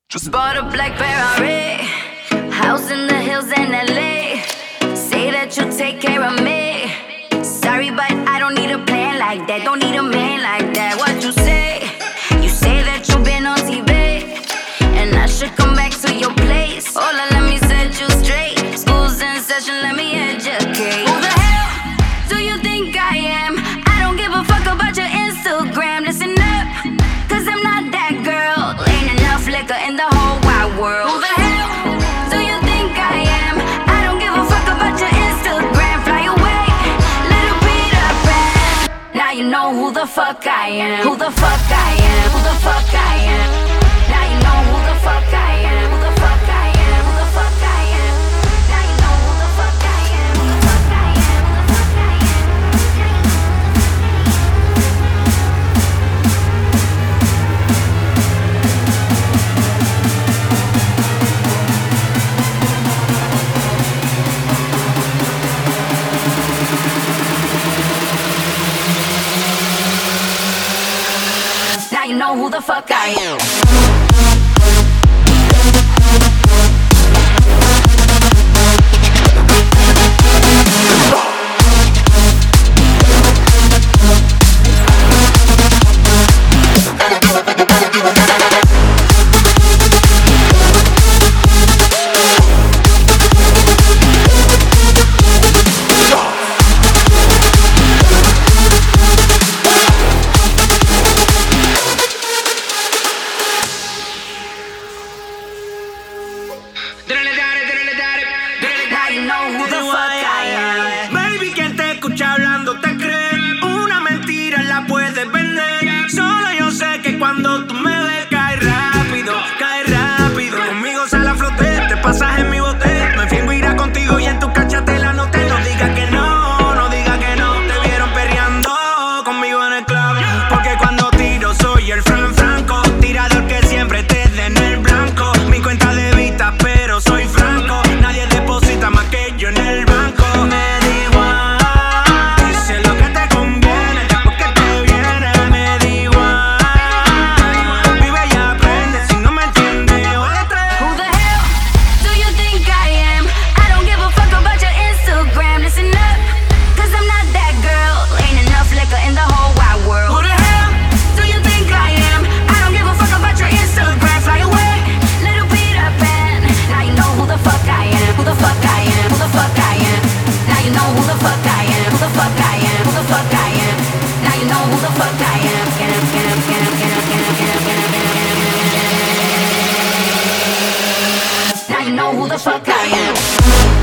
Just bought a black Ferrari, house in the hills in LA. Say that you'll take care of me. Sorry, but I don't need a plan like that. Don't need a man like that. What you say? You say that you've been on TV, and I should come back to your place. Hola, let me set you straight. School's in session, let me educate. Who the hell do you think I am? I don't give a fuck about your Instagram. Listen up, cause I'm not that girl. Ain't enough liquor in the whole wide world. Who the hell do you think I am? I don't give a fuck about your Instagram. Fly away, little Peter Pan. Now you know who the fuck I am. Who the fuck I am. Who the fuck I am. Now you know who the fuck I am. Who the fuck I am. Who the fuck I am. Now you know who the fuck I am. Who the fuck I am. Who the fuck I am. Now you know who the fuck I am. Now you know who the fuck I am. Baby, quien te escucha hablando te cree. Una mentira la puedes vender. Solo yo sé que cuando tú me ves cae rápido, cae rápido. Conmigo sale a flote, te pasas en mi bote. Me fingo irá contigo y en tu cachate la noté. No digas que no, no digas que no. Te vieron perreando conmigo en el club. Porque cuando tiro soy el Franco, tirador que siempre te dé en el blanco. Mi cuenta de vista, pero soy franco. Nadie deposita más que yo en el banco. Me da igual, dice lo que te conviene, porque te viene. Me da igual, vive y aprende, si no me entiendes, jódete. Who the hell do you think I am? I don't give a fuck about your Instagram. Listen up, cause I'm not that girl. Ain't enough liquor in the whole wide world. Who the hell do you think I am? I don't give a fuck about your Instagram. Fly away, little Peter Pan. Now you know who the fuck I am. Who the fuck I am. Who the fuck I am. Now you know who the fuck I am. Who the fuck I am. Who the fuck I am. Now you know who the fuck I am. Now you know who the fuck I am.